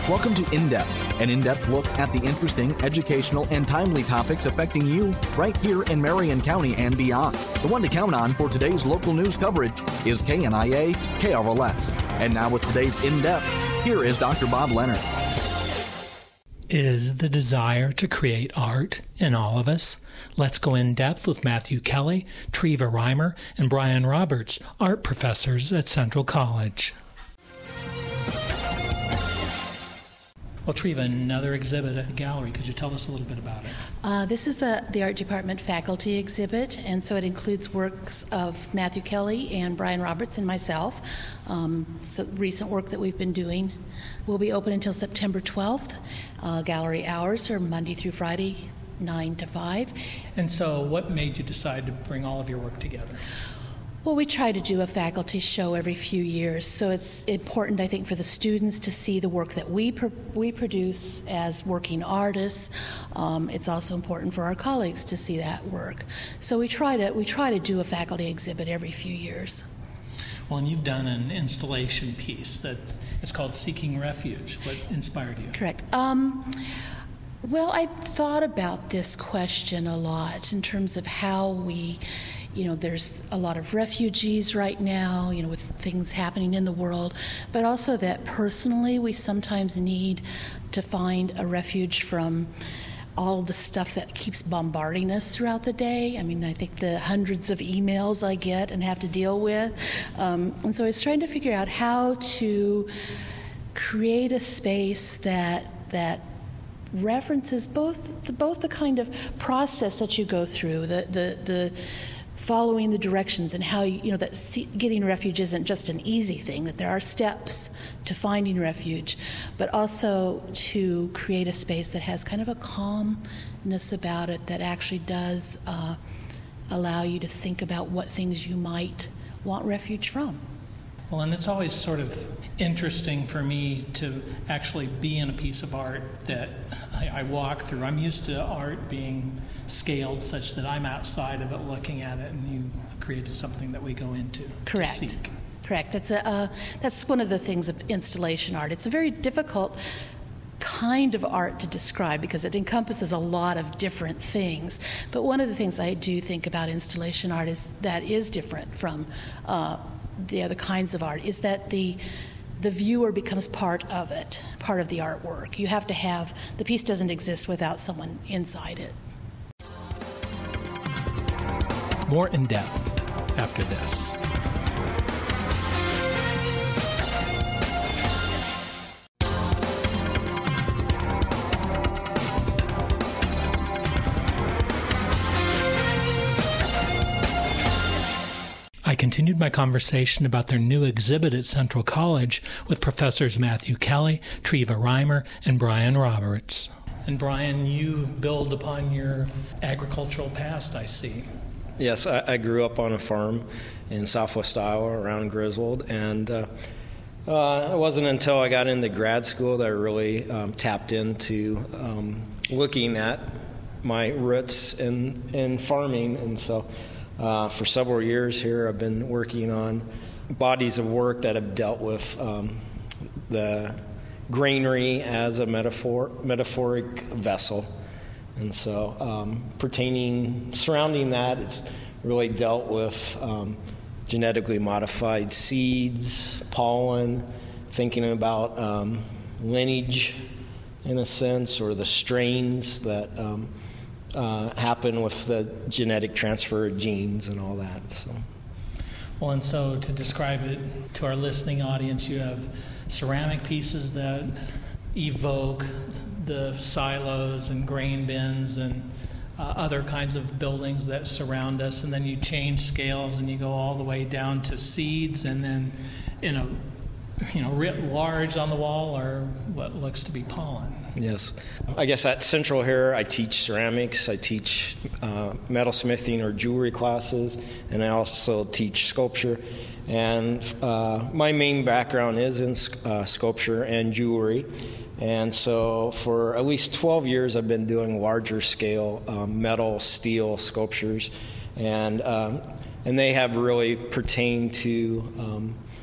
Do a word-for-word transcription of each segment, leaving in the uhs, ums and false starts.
Welcome to In Depth, an in-depth look at the interesting, educational, and timely topics affecting you right here in Marion County and beyond. The one to count on for today's local news coverage is K N I A K R L S. And now with today's In Depth, here is Doctor Bob Leonard. Is the desire to create art in all of us? Let's go in depth with Matthew Kelly, Treva Reimer, and Brian Roberts, art professors at Central College. Well, Treva, another exhibit at the gallery. Could you tell us a little bit about it? Uh, this is the, the Art Department faculty exhibit, and so it includes works of Matthew Kelly and Brian Roberts and myself. Um, so recent work that we've been doing. Will be open until September twelfth. Uh, gallery hours are Monday through Friday, nine to five. And so what made you decide to bring all of your work together? Well, we try to do a faculty show every few years, so it's important, I think, for the students to see the work that we pr- we produce as working artists. Um, it's also important for our colleagues to see that work. So we try to we try to do a faculty exhibit every few years. Well, and you've done an installation piece that it's called Seeking Refuge. What inspired you? Correct. Um, well, I thought about this question a lot in terms of how we. You know, there's a lot of refugees right now, you know, with things happening in the world, but also that personally we sometimes need to find a refuge from all the stuff that keeps bombarding us throughout the day. I mean, I think the hundreds of emails I get and have to deal with. Um, and so I was trying to figure out how to create a space that that references both the, both the kind of process that you go through, the the the following the directions, and how you, you know that see, getting refuge isn't just an easy thing, that there are steps to finding refuge, but also to create a space that has kind of a calmness about it that actually does uh, allow you to think about what things you might want refuge from. Well, and it's always sort of interesting for me to actually be in a piece of art that I, I walk through. I'm used to art being scaled such that I'm outside of it looking at it, and you've created something that we go into Correct. to seek. Correct. That's a uh, that's one of the things of installation art. It's a very difficult kind of art to describe because it encompasses a lot of different things. But one of the things I do think about installation art is that is different from uh, the other kinds of art is that the the viewer becomes part of it, part of the artwork. You have to have, the piece doesn't exist without someone inside it. More in depth after this. I continued my conversation about their new exhibit at Central College with Professors Matthew Kelly, Treva Reimer, and Brian Roberts. And Brian, you build upon your agricultural past, I see. Yes, I, I grew up on a farm in southwest Iowa around Griswold, and uh, uh, it wasn't until I got into grad school that I really um, tapped into um, looking at my roots in, in farming, and so Uh, for several years here, I've been working on bodies of work that have dealt with um, the granary as a metaphor, metaphoric vessel. And so um, pertaining, surrounding that, it's really dealt with um, genetically modified seeds, pollen, thinking about um, lineage in a sense, or the strains that um, Uh, happen with the genetic transfer of genes and all that. So, well, and so to describe it to our listening audience, you have ceramic pieces that evoke the silos and grain bins and uh, other kinds of buildings that surround us, and then you change scales and you go all the way down to seeds, and then in a you know writ large on the wall are what looks to be pollen. Yes. I guess at Central here, I teach ceramics, I teach uh, metalsmithing or jewelry classes, and I also teach sculpture. And uh, my main background is in uh, sculpture and jewelry. And so for at least twelve years, I've been doing larger scale um, metal, steel sculptures. And um, and they have really pertained to um,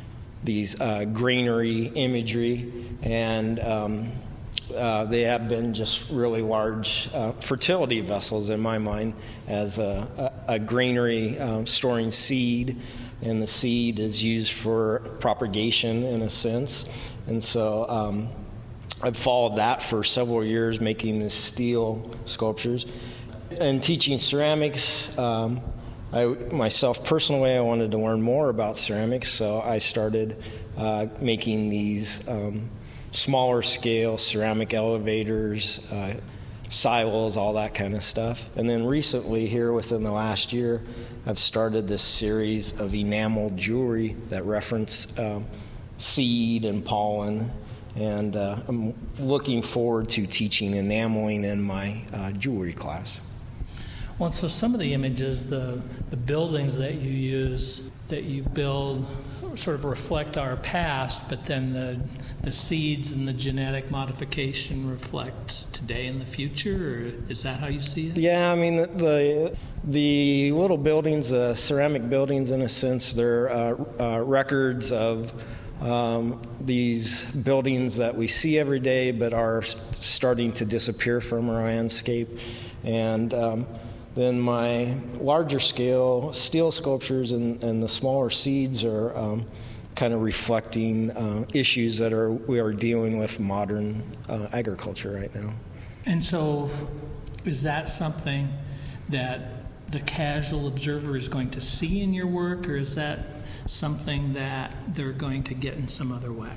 these uh, granary imagery, and um, uh, they have been just really large uh, fertility vessels in my mind, as a, a, a granary um, storing seed, and the seed is used for propagation in a sense. And so um, I've followed that for several years, making these steel sculptures. And teaching ceramics, um, I, myself personally, I wanted to learn more about ceramics, so I started uh, making these um, smaller scale ceramic elevators, uh, silos, all that kind of stuff. And then recently, here within the last year, I've started this series of enameled jewelry that reference um, seed and pollen. And uh, I'm looking forward to teaching enameling in my uh, jewelry class. Well, so some of the images, the, the buildings that you use, that you build, sort of reflect our past, but then the the seeds and the genetic modification reflect today and the future, or is that how you see it? Yeah, I mean, the the, the little buildings, uh, ceramic buildings in a sense, they're uh, uh, records of um, these buildings that we see every day but are starting to disappear from our landscape. And um, then my larger scale steel sculptures and, and the smaller seeds are um, kind of reflecting uh, issues that are we are dealing with modern uh, agriculture right now. And so is that something that the casual observer is going to see in your work, or is that something that they're going to get in some other way?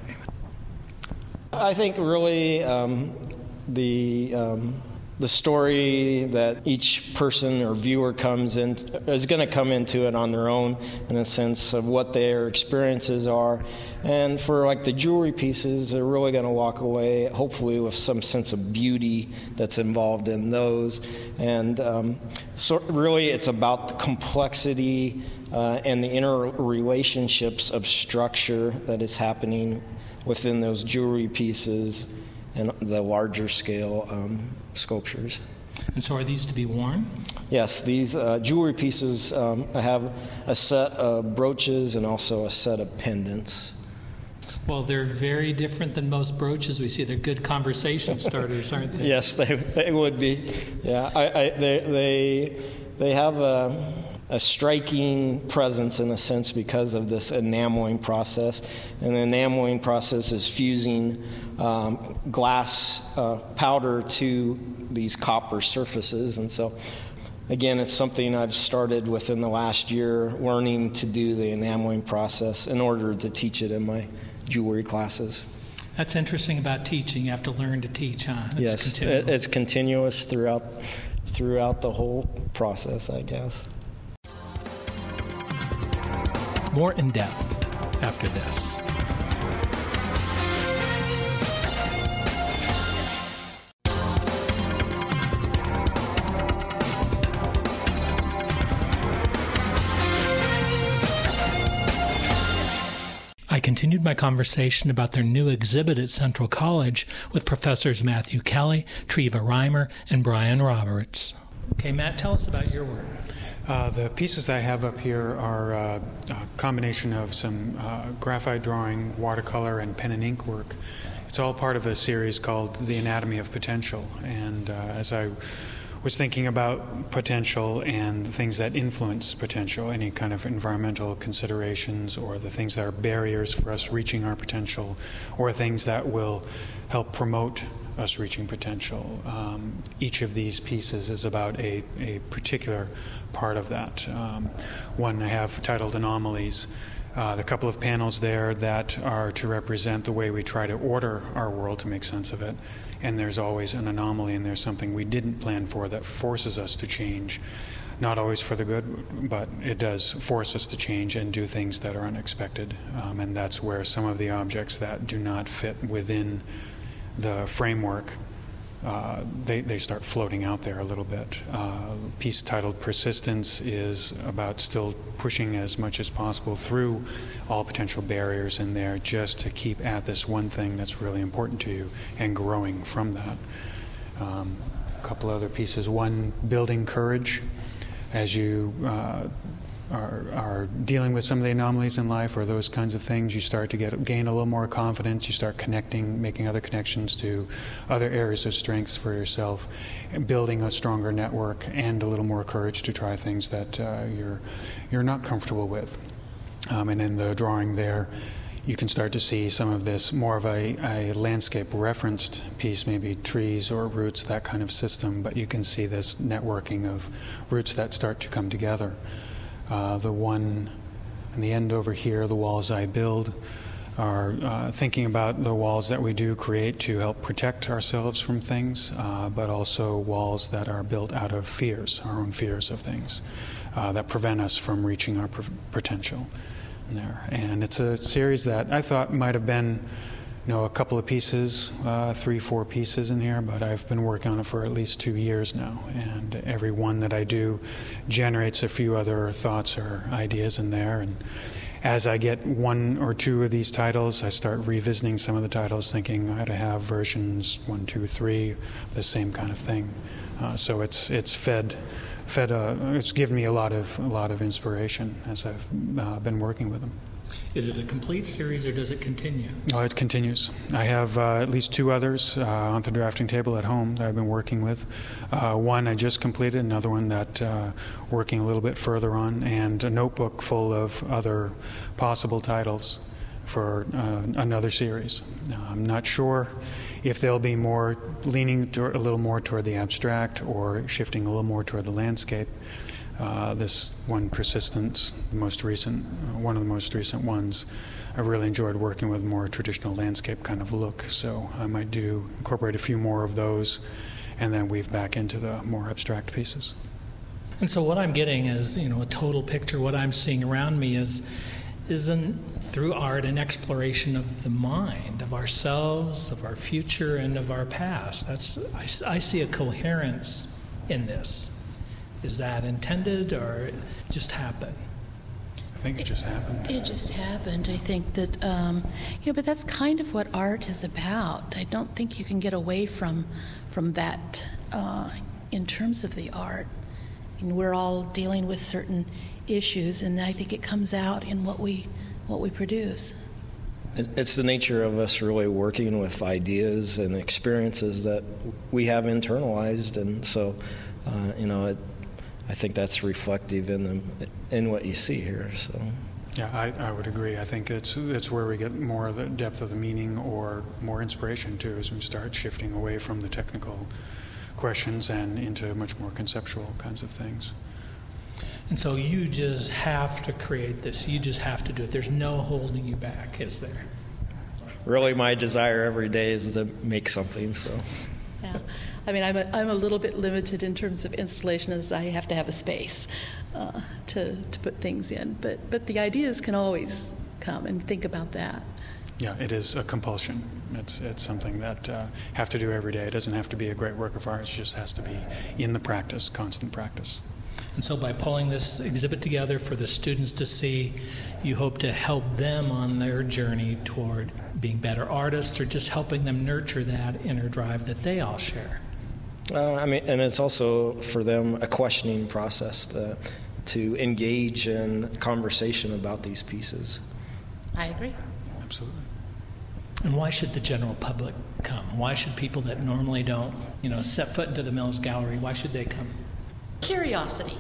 I think really um, the um, the story that each person or viewer comes in is going to come into it on their own, in a sense of what their experiences are. And for like the jewelry pieces, they're really going to walk away hopefully with some sense of beauty that's involved in those. And um, so really it's about the complexity uh, and the interrelationships of structure that is happening within those jewelry pieces and the larger scale um, sculptures. And so are these to be worn? Yes, these uh, jewelry pieces um, have a set of brooches and also a set of pendants. Well, they're very different than most brooches we see. They're good conversation starters, aren't they? Yes, they they would be. Yeah, I, I, they they they have a, a striking presence in a sense because of this enameling process. And the enameling process is fusing um, glass uh, powder to these copper surfaces. And so, again, it's something I've started within the last year, learning to do the enameling process in order to teach it in my jewelry classes. That's interesting about teaching. You have to learn to teach, huh? It's yes, continual. It's continuous throughout throughout the whole process, I guess. More in depth after this. I continued my conversation about their new exhibit at Central College with Professors Matthew Kelly, Treva Reimer, and Brian Roberts. Okay, Matt, tell us about your work. Uh, the pieces I have up here are uh, a combination of some uh, graphite drawing, watercolor, and pen and ink work. It's all part of a series called The Anatomy of Potential. And uh, as I was thinking about potential and the things that influence potential, any kind of environmental considerations or the things that are barriers for us reaching our potential or things that will help promote us reaching potential. Um, each of these pieces is about a, a particular part of that. Um, one I have titled Anomalies. Uh, the couple of panels there that are to represent the way we try to order our world to make sense of it. And there's always an anomaly, and there's something we didn't plan for that forces us to change. Not always for the good, but it does force us to change and do things that are unexpected. Um, and that's where some of the objects that do not fit within the framework, uh, they, they start floating out there a little bit. Uh, a piece titled Persistence is about still pushing as much as possible through all potential barriers in there just to keep at this one thing that's really important to you and growing from that. Um, a couple other pieces. One, Building Courage. As you uh, are, are dealing with some of the anomalies in life or those kinds of things, you start to get gain a little more confidence. You start connecting, making other connections to other areas of strengths for yourself, and building a stronger network and a little more courage to try things that uh, you're you're not comfortable with. Um, and in the drawing there, you can start to see some of this more of a, a landscape referenced piece, maybe trees or roots, that kind of system, but you can see this networking of roots that start to come together. Uh, the one in the end over here, the walls I build, are uh, thinking about the walls that we do create to help protect ourselves from things, uh, but also walls that are built out of fears, our own fears of things, uh, that prevent us from reaching our pr- potential. There. And it's a series that I thought might have been, you know, a couple of pieces, uh, three, four pieces in here, but I've been working on it for at least two years now. And every one that I do generates a few other thoughts or ideas in there. And as I get one or two of these titles, I start revisiting some of the titles, thinking I ought to have versions one, two, three, the same kind of thing. Uh, so it's it's fed. Fed uh, it's given me a lot of a lot of inspiration as I've uh, been working with them. Is it a complete series or does it continue? Oh, it continues. I have uh, at least two others uh, on the drafting table at home that I've been working with. Uh, one I just completed, another one that uh, working a little bit further on, and a notebook full of other possible titles for uh, another series. Uh, I'm not sure if they'll be more leaning to, a little more toward the abstract or shifting a little more toward the landscape. Uh, this one, Persistence, the most recent, uh, one of the most recent ones, I really enjoyed working with more traditional landscape kind of look. So I might do incorporate a few more of those, and then weave back into the more abstract pieces. And so what I'm getting is, you know, a total picture. What I'm seeing around me is isn't through art an exploration of the mind, of ourselves, of our future, and of our past. That's I, I see a coherence in this. Is that intended or just happened? I think it just happened. It just happened. I think that, um, you know, but that's kind of what art is about. I don't think you can get away from from that uh, in terms of the art. I mean, we're all dealing with certain issues, and I think it comes out in what we what we produce. It's the nature of us really working with ideas and experiences that we have internalized, and so uh, you know, it, I think that's reflective in them in what you see here. So. Yeah, I, I would agree. I think it's it's where we get more of the depth of the meaning or more inspiration too, as we start shifting away from the technical questions and into much more conceptual kinds of things. And so you just have to create this. You just have to do it. There's no holding you back, is there? Really, my desire every day is to make something. So. Yeah. I mean, I'm a, I'm a little bit limited in terms of installation, as I have to have a space uh, to to put things in. But but the ideas can always come, and think about that. Yeah, it is a compulsion. It's it's something that uh, have to do every day. It doesn't have to be a great work of art. It just has to be in the practice, constant practice. And so by pulling this exhibit together for the students to see, you hope to help them on their journey toward being better artists, or just helping them nurture that inner drive that they all share. Uh, I mean, and it's also for them a questioning process to, to engage in conversation about these pieces. I agree. Absolutely. And why should the general public come? Why should people that normally don't, you know, set foot into the Mills Gallery, why should they come? Curiosity.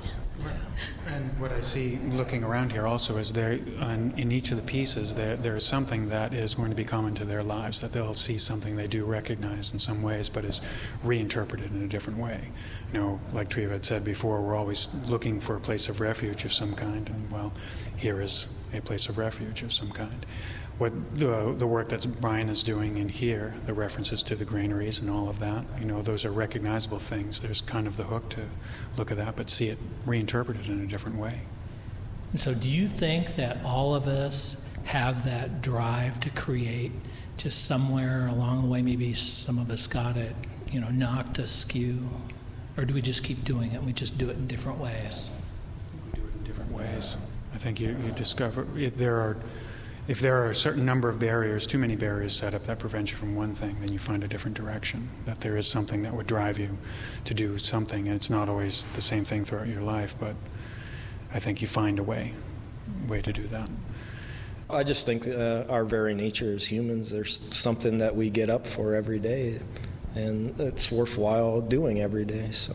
And what I see looking around here also is there, on, in each of the pieces, there there is something that is going to be common to their lives, that they'll see something they do recognize in some ways, but is reinterpreted in a different way. You know, like Treva had said before, we're always looking for a place of refuge of some kind, and well, here is a place of refuge of some kind. What the the work that Brian is doing in here, the references to the granaries and all of that, you know, those are recognizable things. There's kind of the hook to look at that, but see it reinterpreted in a different way. And so do you think that all of us have that drive to create, just somewhere along the way, maybe some of us got it, you know, knocked askew? Or do we just keep doing it and we just do it in different ways? We do it in different ways. I think you, you discover it, there are... If there are a certain number of barriers, too many barriers set up that prevent you from one thing, then you find a different direction, that there is something that would drive you to do something, and it's not always the same thing throughout your life, but I think you find a way, way to do that. I just think uh, our very nature as humans, there's something that we get up for every day, and it's worthwhile doing every day. So.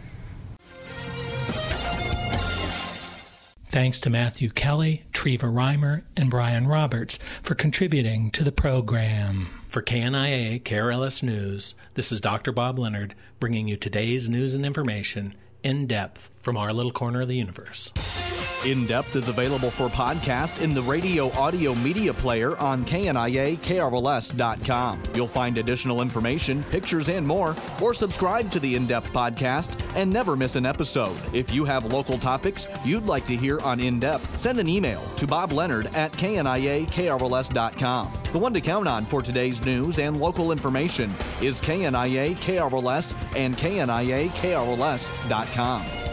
Thanks to Matthew Kelly, Treva Reimer, and Brian Roberts for contributing to the program. For K N I A K R L S News, this is Doctor Bob Leonard bringing you today's news and information in depth from our little corner of the universe. In Depth is available for podcast in the radio audio media player on K N I A K R L S dot com. You'll find additional information, pictures, and more, or subscribe to the In Depth podcast and never miss an episode. If you have local topics you'd like to hear on In Depth, send an email to Bob Leonard at K N I A K R L S dot com. The one to count on for today's news and local information is K N I A K R L S and K N I A K R L S dot com.